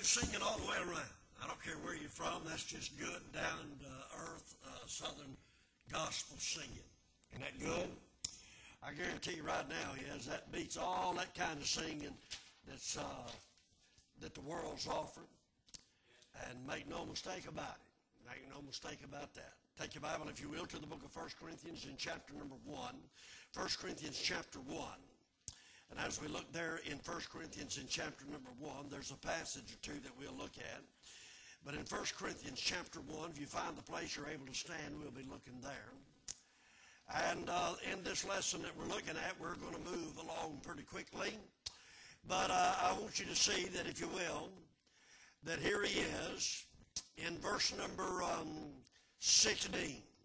singing all the way around. I don't care where you're from. That's just good, down to earth, southern gospel singing. Isn't that good? I guarantee you right now, yes, that beats all that kind of singing that's that the world's offering. And make no mistake about it. Make no mistake about that. Take your Bible, if you will, to the book of 1 Corinthians in chapter number 1. 1 Corinthians chapter 1. And as we look there in 1 Corinthians in chapter number 1, there's a passage or two that we'll look at. But in 1 Corinthians chapter 1, if you find the place you're able to stand, we'll be looking there. And in this lesson that we're looking at, we're going to move along pretty quickly. But I want you to see that, if you will, that here he is in verse number 16.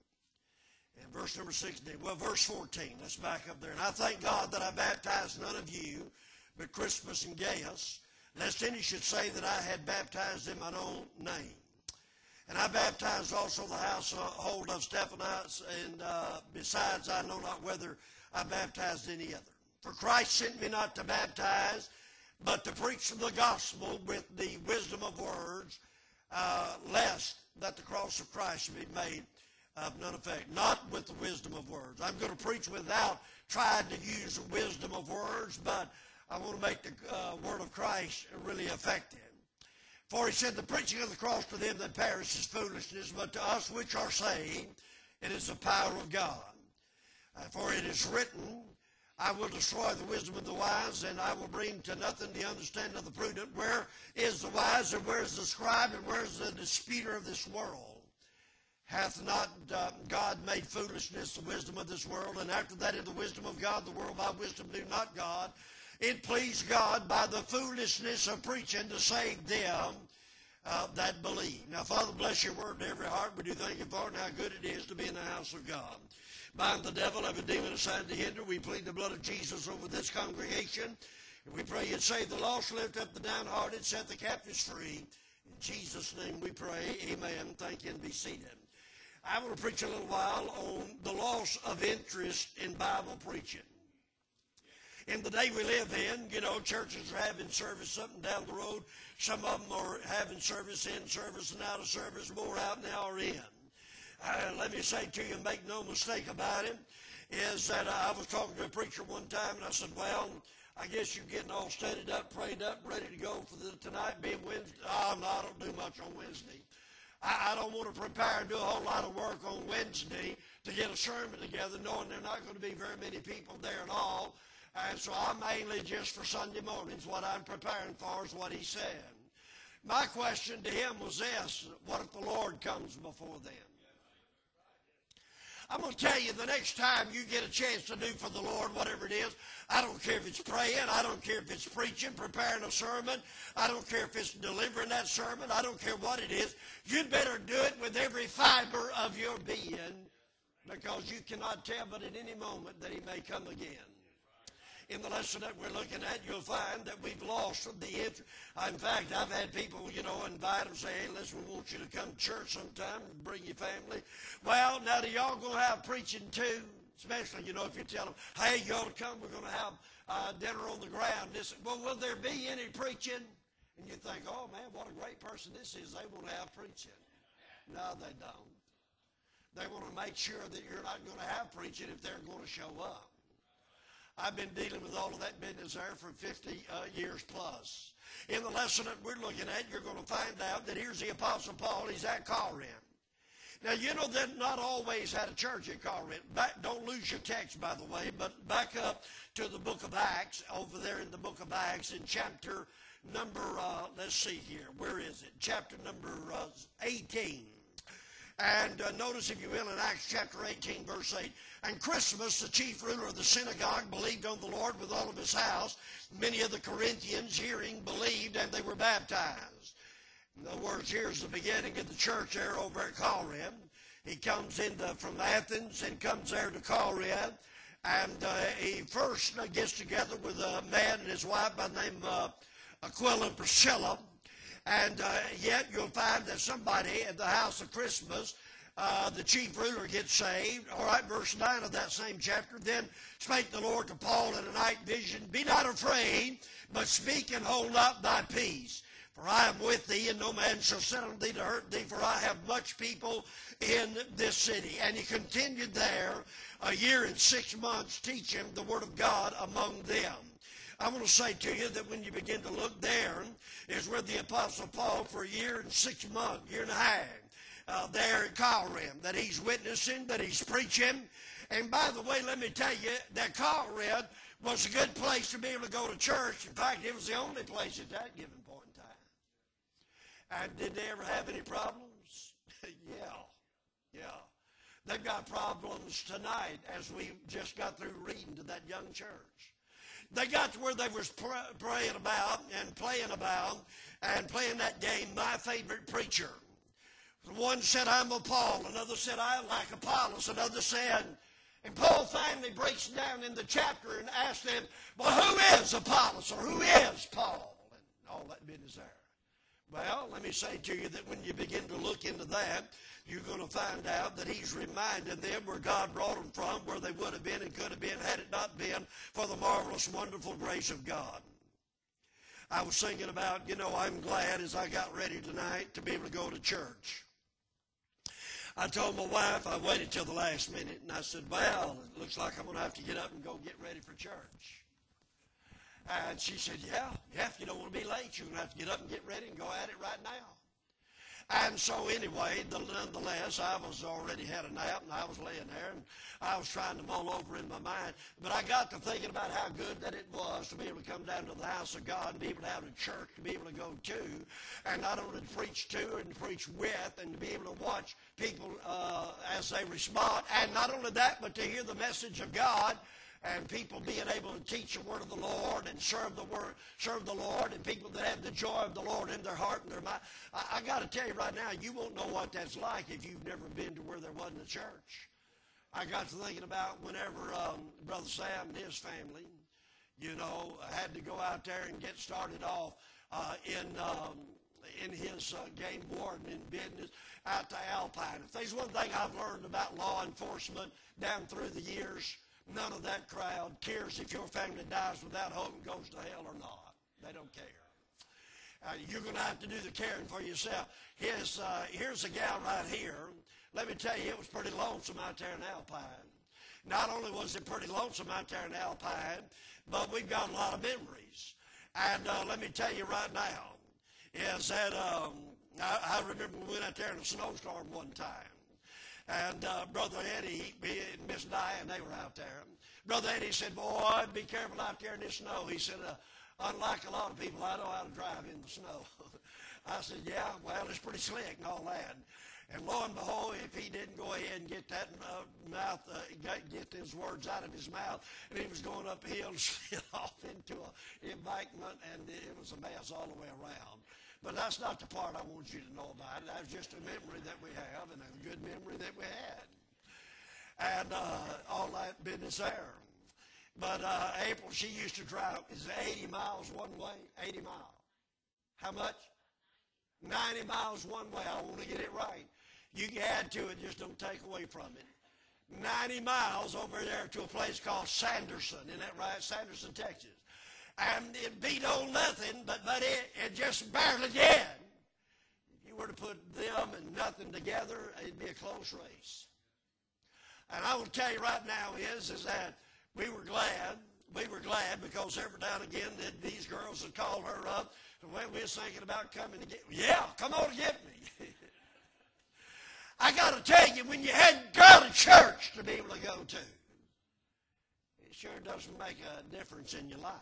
In verse number 16, well, verse 14, let's back up there. And I thank God that I baptized none of you, but Crispus and Gaius, lest any should say that I had baptized in mine own name. And I baptized also the household of Stephanas, and besides I know not whether I baptized any other. For Christ sent me not to baptize, but to preach the gospel with the wisdom of words, lest that the cross of Christ should be made of none effect. Not with the wisdom of words. I'm going to preach without trying to use the wisdom of words, but I want to make the word of Christ really effective. For he said, the preaching of the cross to them that perish is foolishness, but to us which are saved, it is the power of God. For it is written, I will destroy the wisdom of the wise, and I will bring to nothing the understanding of the prudent. Where is the wise, and where is the scribe, and where is the disputer of this world? Hath not God made foolishness the wisdom of this world? And after that in the wisdom of God, the world by wisdom knew not God. It pleased God by the foolishness of preaching to save them that believe. Now, Father, bless your word to every heart. We do thank you for it and how good it is to be in the house of God. Bind the devil, every demon assigned to hinder. We plead the blood of Jesus over this congregation. And we pray you'd save the lost, lift up the downhearted, set the captives free. In Jesus' name we pray. Amen. Thank you, and be seated. I want to preach a little while on the loss of interest in Bible preaching. In the day we live in, you know, churches are having service up and down the road. Some of them are having service in service and out of service, more out now or in. Let me say to you, make no mistake about it, is that I was talking to a preacher one time, and I said, well, I guess you're getting all studied up, prayed up, ready to go for tonight being Wednesday. Oh, no, I don't do much on Wednesday. I don't want to prepare and do a whole lot of work on Wednesday to get a sermon together, knowing there are not going to be very many people there at all. And so I'm mainly just for Sunday mornings. What I'm preparing for is what he said. My question to him was this: what if the Lord comes before then? I'm going to tell you, the next time you get a chance to do for the Lord whatever it is, I don't care if it's praying, I don't care if it's preaching, preparing a sermon, I don't care if it's delivering that sermon, I don't care what it is, you'd better do it with every fiber of your being, because you cannot tell but at any moment that he may come again. In the lesson that we're looking at, you'll find that we've lost the interest. In fact, I've had people, you know, invite them, say, hey, listen, we want you to come to church sometime and bring your family. Well, now, do y'all going to have preaching too? Especially, you know, if you tell them, hey, you ought to come, we're going to have dinner on the ground. Well, will there be any preaching? And you think, oh, man, what a great person this is. They want to have preaching. No, they don't. They want to make sure that you're not going to have preaching if they're going to show up. I've been dealing with all of that business there for 50 years plus. In the lesson that we're looking at, you're going to find out that here's the Apostle Paul. He's at Corinth. Now, you know that not always had a church at Corinth. Don't lose your text, by the way, but back up to the book of Acts, over there in the book of Acts in chapter number, let's see here, where is it? Chapter number 18. And notice, if you will, in Acts chapter 18, verse 8, and Crispus, the chief ruler of the synagogue, believed on the Lord with all of his house. Many of the Corinthians, hearing, believed, and they were baptized. In other words, here's the beginning of the church there over at Corinth. He comes from Athens and comes there to Corinth, and he first gets together with a man and his wife by the name of Aquila and Priscilla. And yet you'll find that somebody at the house of Crispus, the chief ruler, gets saved. All right, verse 9 of that same chapter. Then spake the Lord to Paul in a night vision, be not afraid, but speak and hold up thy peace. For I am with thee, and no man shall send unto thee to hurt thee, for I have much people in this city. And he continued there a year and 6 months, teaching the word of God among them. I want to say to you that when you begin to look, there is where the Apostle Paul, for a year and 6 months, year and a half, there at Corinth, that he's witnessing, that he's preaching. And by the way, let me tell you that Corinth was a good place to be able to go to church. In fact, it was the only place at that given point in time. And did they ever have any problems? Yeah. They've got problems tonight, as we just got through reading to that young church. They got to where they was praying about and playing that game, My Favorite Preacher. One said, I'm of Paul. Another said, I like Apollos. Another said, and Paul finally breaks down in the chapter and asks them, well, who is Apollos, or who is Paul? And all that business there. Well, let me say to you that when you begin to look into that, you're going to find out that he's reminded them where God brought them from, where they would have been and could have been had it not been for the marvelous, wonderful grace of God. I was thinking about, I'm glad as I got ready tonight to be able to go to church. I told my wife, I waited till the last minute, and I said, well, it looks like I'm going to have to get up and go get ready for church. And she said, yeah, if you don't want to be late, you're going to have to get up and get ready and go at it right now. And so anyway, nonetheless, I was already had a nap, and I was laying there, and I was trying to mull over in my mind. But I got to thinking about how good that it was to be able to come down to the house of God and be able to have a church to be able to go to, and not only to preach to and to preach with, and to be able to watch people as they respond. And not only that, but to hear the message of God, and people being able to teach the word of the Lord and serve the Lord, and people that have the joy of the Lord in their heart and their mind. I got to tell you right now, you won't know what that's like if you've never been to where there wasn't a church. I got to thinking about whenever Brother Sam and his family, had to go out there and get started off in his game warden business out to Alpine. If there's one thing I've learned about law enforcement down through the years, none of that crowd cares if your family dies without hope and goes to hell or not. They don't care. You're going to have to do the caring for yourself. Here's a gal right here. Let me tell you, it was pretty lonesome out there in Alpine. Not only was it pretty lonesome out there in Alpine, but we've got a lot of memories. And let me tell you right now, is that I remember we went out there in a snowstorm one time. And Brother Eddie and Miss Diane, they were out there. Brother Eddie said, boy, be careful out there in this snow. He said, unlike a lot of people, I know how to drive in the snow. I said, yeah, well, it's pretty slick and all that. And lo and behold, if he didn't go ahead and get that get his words out of his mouth, and he was going up a hill and slid off into an embankment, and it was a mess all the way around. But that's not the part I want you to know about. That's just a memory that we have, and a good memory that we had. And all that business there. But April, she used to drive, is it 80 miles one way? 80 miles. How much? 90 miles one way. I want to get it right. You can add to it, just don't take away from it. 90 miles over there to a place called Sanderson. Isn't that right? Sanderson, Texas. And it beat on nothing, but it just barely did. If you were to put them and nothing together, it'd be a close race. And I will tell you right now is that we were glad because every now and again that these girls would call her up when we was thinking about coming to get me. Yeah, come on to get me. I got to tell you, when you hadn't got a church to be able to go to, it sure doesn't make a difference in your life.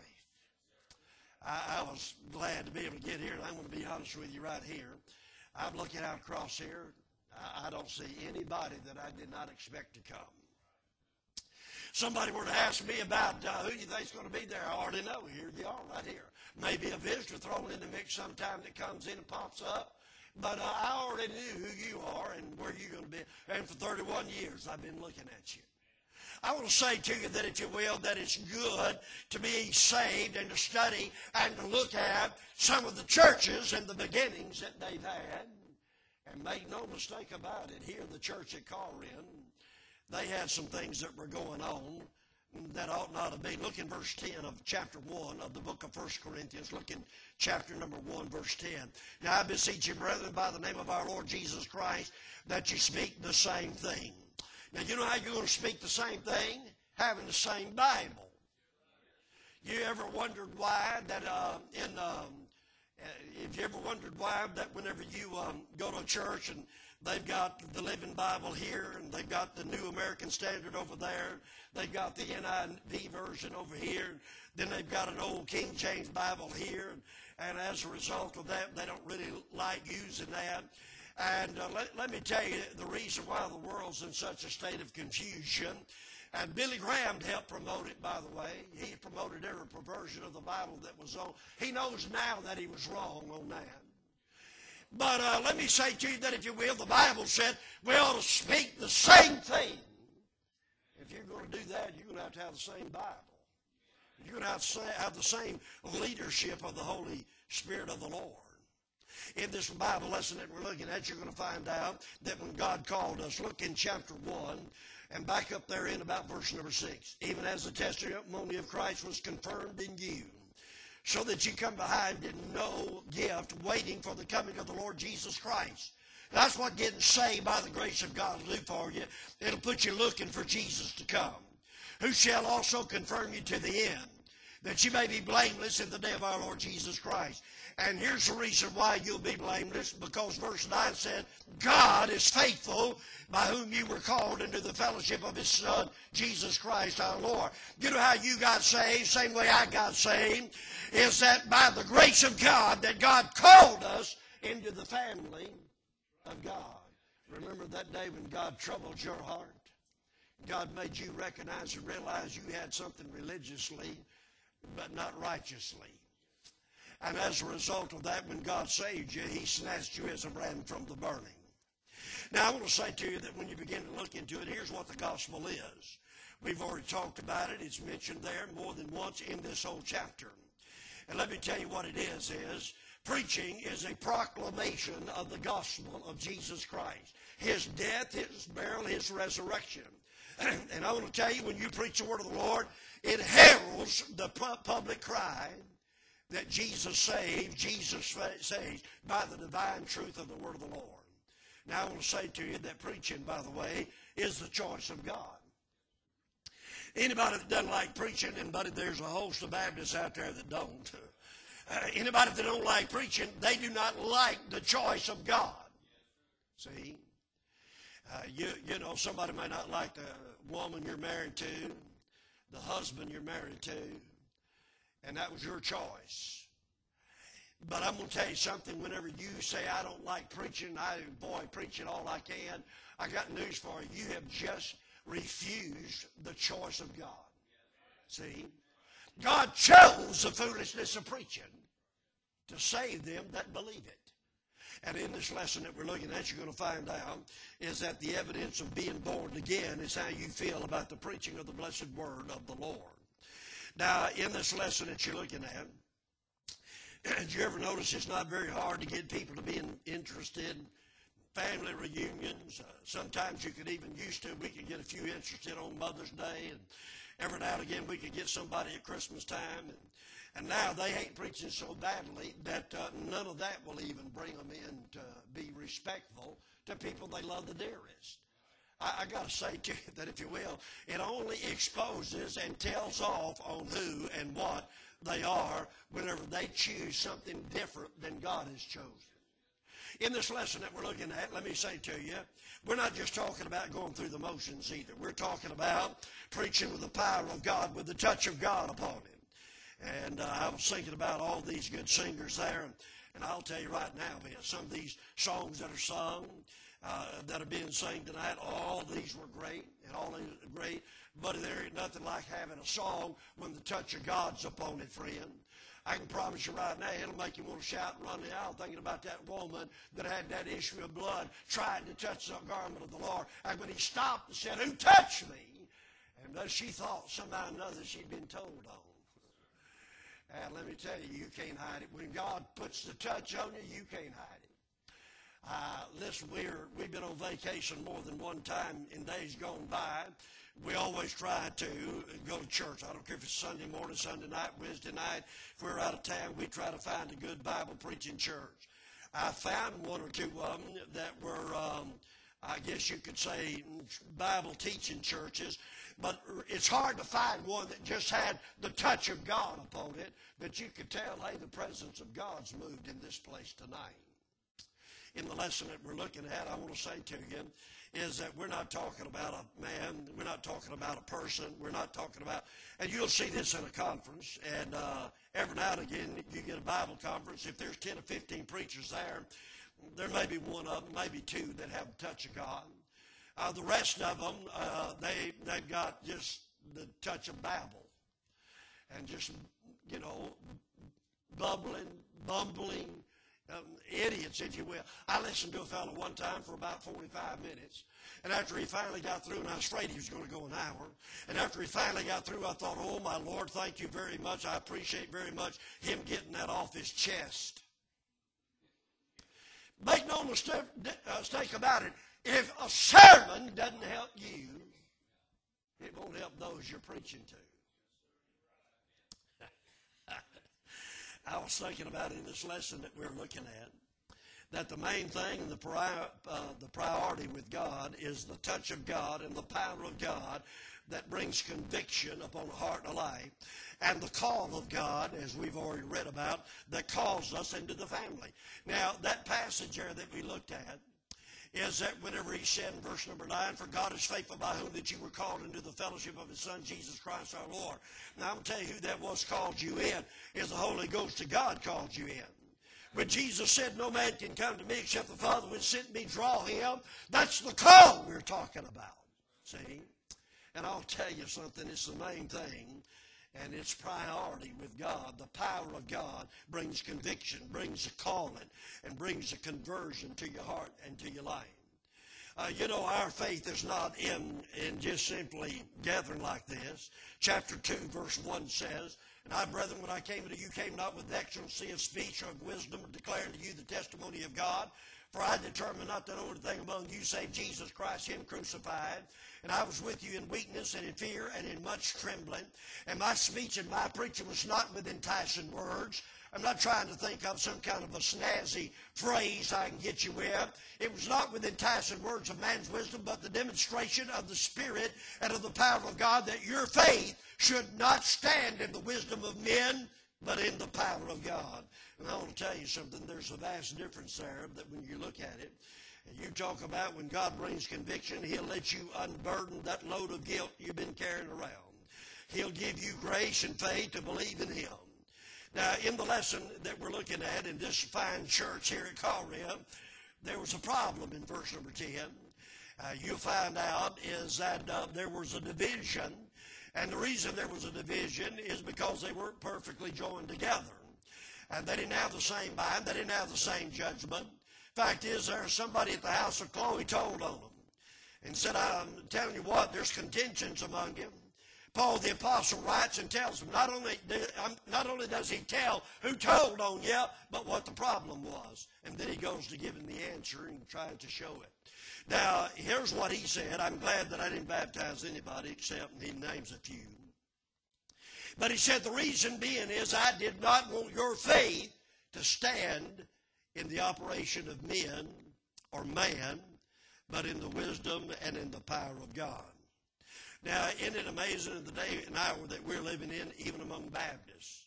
I was glad to be able to get here, and I'm going to be honest with you right here. I'm looking out across here. I don't see anybody that I did not expect to come. Somebody were to ask me about who you think's going to be there, I already know. Here they are right here. Maybe a visitor thrown in the mix sometime that comes in and pops up. But I already knew who you are and where you're going to be. And for 31 years, I've been looking at you. I want to say to you that, if you will, that it's good to be saved and to study and to look at some of the churches and the beginnings that they've had. And make no mistake about it, here the church at Corinth, they had some things that were going on that ought not to be. Look in verse 10 of chapter 1 of the book of 1 Corinthians. Look in chapter number 1, verse 10. Now I beseech you, brethren, by the name of our Lord Jesus Christ, that you speak the same thing. Now, you know how you're going to speak the same thing? Having the same Bible. You ever wondered why that if you ever wondered why that whenever you go to a church and they've got the Living Bible here and they've got the New American Standard over there, they've got the NIV version over here, then they've got an old King James Bible here, and as a result of that, they don't really like using that. And let me tell you the reason why the world's in such a state of confusion. And Billy Graham helped promote it, by the way. He promoted every perversion of the Bible that was on. He knows now that he was wrong on that. But let me say to you that, if you will, the Bible said we ought to speak the same thing. If you're going to do that, you're going to have the same Bible. You're going to have the same leadership of the Holy Spirit of the Lord. In this Bible lesson that we're looking at, you're going to find out that when God called us, look in chapter 1, and back up there in about verse number 6. Even as the testimony of Christ was confirmed in you, so that you come behind in no gift, waiting for the coming of the Lord Jesus Christ. That's what getting saved by the grace of God will do for you. It'll put you looking for Jesus to come, who shall also confirm you to the end, that you may be blameless in the day of our Lord Jesus Christ. And here's the reason why you'll be blameless, because verse 9 said, God is faithful, by whom you were called into the fellowship of his Son, Jesus Christ our Lord. You know how you got saved, same way I got saved, is that by the grace of God, that God called us into the family of God. Remember that day when God troubled your heart? God made you recognize and realize you had something religiously, but not righteously. And as a result of that, when God saved you, he snatched you as a ram from the burning. Now, I want to say to you that when you begin to look into it, here's what the gospel is. We've already talked about it. It's mentioned there more than once in this whole chapter. And let me tell you what it is preaching is a proclamation of the gospel of Jesus Christ. His death, his burial, his resurrection. And I want to tell you, when you preach the word of the Lord, it heralds the public cry that Jesus saved by the divine truth of the word of the Lord. Now I want to say to you that preaching, by the way, is the choice of God. Anybody that doesn't like preaching, there's a host of Baptists out there that don't. Anybody that don't like preaching, they do not like the choice of God. See? You know, somebody may not like the woman you're married to, the husband you're married to, and that was your choice. But I'm going to tell you something. Whenever you say, I don't like preaching, I avoid preaching all I can, I got news for you. You have just refused the choice of God. See? God chose the foolishness of preaching to save them that believe it. And in this lesson that we're looking at, you're going to find out is that the evidence of being born again is how you feel about the preaching of the blessed word of the Lord. Now, in this lesson that you're looking at, did you ever notice it's not very hard to get people to be interested in family reunions? Sometimes you could even we could get a few interested on Mother's Day, and every now and again we could get somebody at Christmas time. And now they hate preaching so badly that none of that will even bring them in to be respectful to people they love the dearest. I got to say to you that, if you will, it only exposes and tells off on who and what they are whenever they choose something different than God has chosen. In this lesson that we're looking at, let me say to you, we're not just talking about going through the motions either. We're talking about preaching with the power of God, with the touch of God upon it. And I was thinking about all these good singers there, and I'll tell you right now, some of these songs that are sung, that are being sung tonight, all these were great, and all these are great, but there ain't nothing like having a song when the touch of God's upon it, friend. I can promise you right now, it'll make you want to shout and run the aisle thinking about that woman that had that issue of blood trying to touch the garment of the Lord. And when he stopped and said, "Who touched me?" And she thought somehow or another she'd been told on. And let me tell you, you can't hide it. When God puts the touch on you, you can't hide it. Listen, we've been on vacation more than one time in days gone by. We always try to go to church. I don't care if it's Sunday morning, Sunday night, Wednesday night. If we're out of town, we try to find a good Bible preaching church. I found one or two of them that were, I guess you could say, Bible teaching churches. But it's hard to find one that just had the touch of God upon it, that you could tell, hey, the presence of God's moved in this place tonight. In the lesson that we're looking at, I want to say to you, is that we're not talking about a man, we're not talking about a person, we're not talking about, and you'll see this in a conference, and every now and again you get a Bible conference. If there's 10 or 15 preachers there may be one of them, maybe two that have the touch of God. The rest of them, they've got just the touch of Babel, and just, bumbling, idiots, if you will. I listened to a fellow one time for about 45 minutes. And after he finally got through, and I was afraid he was going to go an hour, and after he finally got through, I thought, oh, my Lord, thank you very much. I appreciate very much him getting that off his chest. Make no mistake about it. If a sermon doesn't help you, it won't help those you're preaching to. I was thinking about in this lesson that we're looking at, that the main thing, the priority with God is the touch of God and the power of God that brings conviction upon a heart and a life, and the call of God, as we've already read about, that calls us into the family. Now, that passage there that we looked at is that whenever he said in verse number 9, for God is faithful by whom that you were called into the fellowship of his Son, Jesus Christ our Lord. Now, I'm going to tell you who that was called you in, is the Holy Ghost of God called you in. When Jesus said, no man can come to me except the Father which sent me draw him, that's the call we're talking about. See? And I'll tell you something, it's the main thing, and it's priority with God. The power of God brings conviction, brings a calling, and brings a conversion to your heart and to your life. Our faith is not in just simply gathering like this. Chapter 2, verse 1 says, and I, brethren, when I came unto you, came not with excellency of speech or of wisdom, declaring to you the testimony of God. For I determined not to know anything among you save Jesus Christ, him crucified. And I was with you in weakness and in fear and in much trembling. And my speech and my preaching was not with enticing words. I'm not trying to think of some kind of a snazzy phrase I can get you with. It was not with enticing words of man's wisdom, but the demonstration of the Spirit and of the power of God, that your faith should not stand in the wisdom of men, but in the power of God. And I want to tell you something. There's a vast difference there that when you look at it, and you talk about when God brings conviction, he'll let you unburden that load of guilt you've been carrying around. He'll give you grace and faith to believe in him. Now, in the lesson that we're looking at in this fine church here at Corinth, there was a problem in verse number 10. You'll find out is that there was a division, and the reason there was a division is because they weren't perfectly joined together. And they didn't have the same mind, they didn't have the same judgment. Fact is, there's somebody at the house of Chloe told on them and said, I'm telling you what, there's contentions among you. Paul the apostle writes and tells them, not only does he tell who told on you, but what the problem was. And then he goes to giving the answer and trying to show it. Now, here's what he said. I'm glad that I didn't baptize anybody except he names a few. But he said, the reason being is I did not want your faith to stand in the operation of men or man, but in the wisdom and in the power of God. Now, isn't it amazing in the day and hour that we're living in, even among Baptists?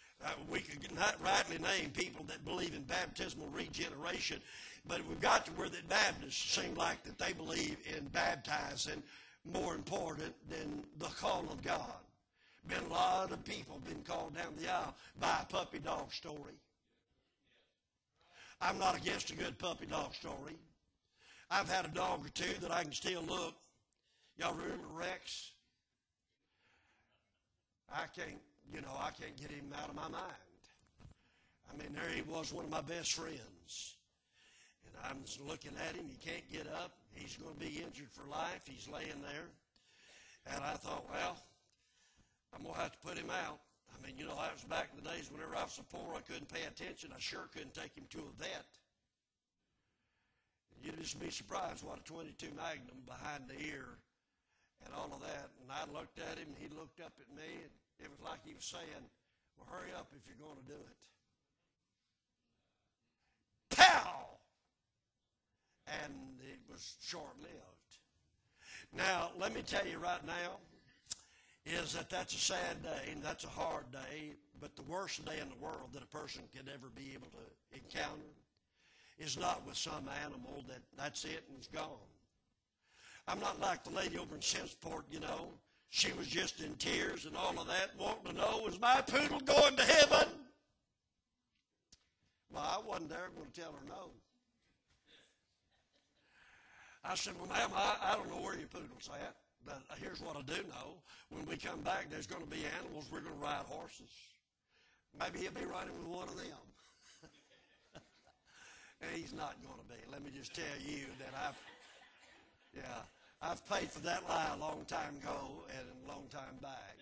We could not rightly name people that believe in baptismal regeneration, but we've got to where the Baptists seem like that they believe in baptizing more important than the call of God. Been a lot of people been called down the aisle by a puppy dog story. I'm not against a good puppy dog story. I've had a dog or two that I can still look. Y'all remember Rex? I can't get him out of my mind. I mean, there he was, one of my best friends. And I'm just looking at him. He can't get up. He's going to be injured for life. He's laying there. And I thought, well, I'm going to have to put him out. I mean, that was back in the days whenever I was so poor I couldn't pay attention. I sure couldn't take him to a vet. You'd just be surprised what a 22 Magnum behind the ear and all of that. And I looked at him, and he looked up at me, and it was like he was saying, well, hurry up if you're going to do it. Pow! And it was short-lived. Now, let me tell you right now, is that that's a sad day, and that's a hard day, but the worst day in the world that a person could ever be able to encounter is not with some animal that's it and it's gone. I'm not like the lady over in Simpsonport, you know. She was just in tears and all of that, wanting to know, was my poodle going to heaven? Well, I wasn't there going to tell her no. I said, well, ma'am, I don't know where your poodle's at, but here's what I do know. When we come back, there's going to be animals. We're going to ride horses. Maybe he'll be riding with one of them. And he's not going to be. Let me just tell you that I've paid for that lie a long time ago and a long time back.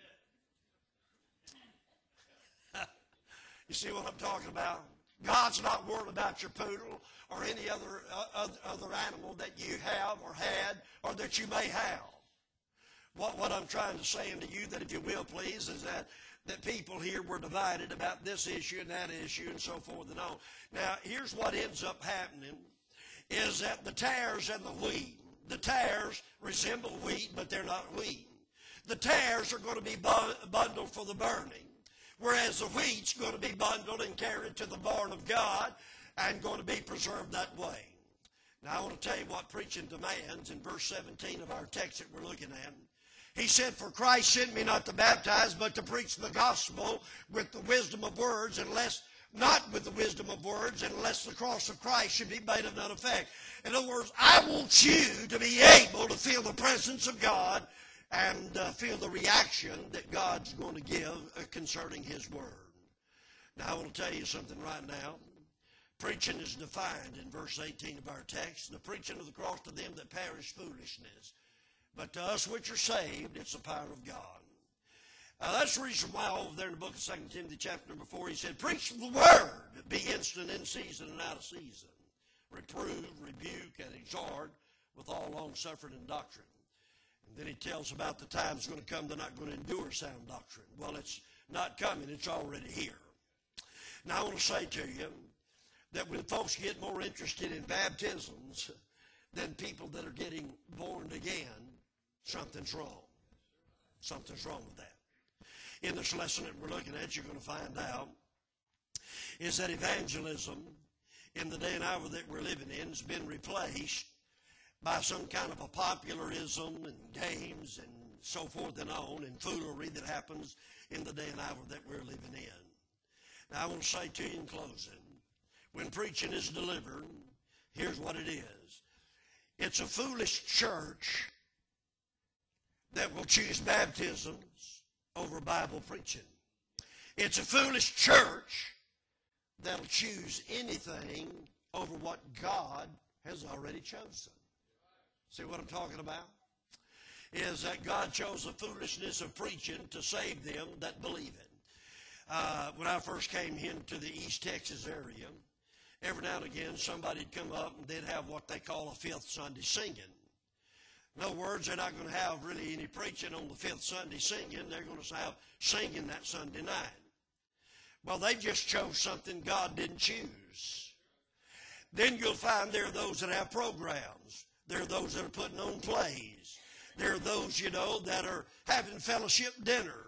You see what I'm talking about? God's not worried about your poodle or any other animal that you have or had or that you may have. What I'm trying to say unto you, that if you will please, is that people here were divided about this issue and that issue and so forth and on. Now, here's what ends up happening, is that the tares and the wheat, the tares resemble wheat, but they're not wheat. The tares are going to be bundled for the burning, whereas the wheat's going to be bundled and carried to the barn of God and going to be preserved that way. Now, I want to tell you what preaching demands in verse 17 of our text that we're looking at. He said, for Christ sent me not to baptize, but to preach the gospel with the wisdom of words, not with the wisdom of words, unless the cross of Christ should be made of none effect. In other words, I want you to be able to feel the presence of God and feel the reaction that God's going to give concerning His Word. Now, I want to tell you something right now. Preaching is defined in verse 18 of our text. The preaching of the cross to them that perish foolishness. But to us which are saved, it's the power of God. That's the reason why over there in the book of 2 Timothy chapter number 4, he said, preach the word, be instant in season and out of season. Reprove, rebuke, and exhort with all long-suffering and doctrine. And then he tells about the time's going to come they're not going to endure sound doctrine. Well, it's not coming. It's already here. Now, I want to say to you that when folks get more interested in baptisms than people that are getting born again, something's wrong. Something's wrong with that. In this lesson that we're looking at, you're going to find out is that evangelism in the day and hour that we're living in has been replaced by some kind of a popularism and games and so forth and on and foolery that happens in the day and hour that we're living in. Now, I want to say to you in closing, when preaching is delivered, here's what it is. It's a foolish church that will choose baptisms over Bible preaching. It's a foolish church that'll choose anything over what God has already chosen. See what I'm talking about? Is that God chose the foolishness of preaching to save them that believe it. When I first came into the East Texas area, every now and again somebody'd come up and they'd have what they call a fifth Sunday singing. In other words, they're not going to have really any preaching on the fifth Sunday singing. They're going to have singing that Sunday night. Well, they just chose something God didn't choose. Then you'll find there are those that have programs. There are those that are putting on plays. There are those, that are having fellowship dinner,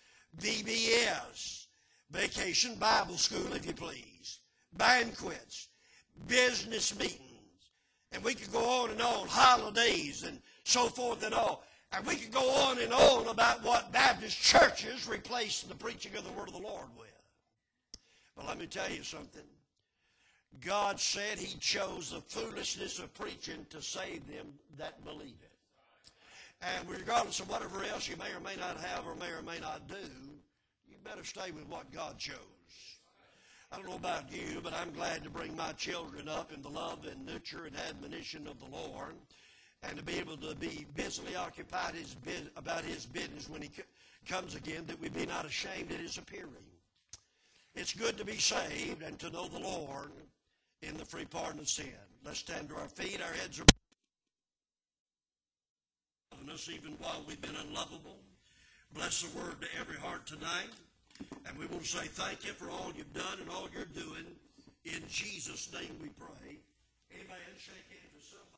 VBS, vacation Bible school, if you please, banquets, business meetings, and we could go on and on, holidays and so forth and all. And we could go on and on about what Baptist churches replaced the preaching of the Word of the Lord with. But let me tell you something. God said He chose the foolishness of preaching to save them that believe it. And regardless of whatever else you may or may not have or may not do, you better stay with what God chose. I don't know about you, but I'm glad to bring my children up in the love and nurture and admonition of the Lord, and to be able to be busily occupied about His business when He comes again, that we be not ashamed at His appearing. It's good to be saved and to know the Lord in the free pardon of sin. Let's stand to our feet. Our heads are bowed us even while we've been unlovable. Bless the word to every heart tonight. And we want to say thank you for all you've done and all you're doing. In Jesus' name we pray. Amen. Shake hands with somebody.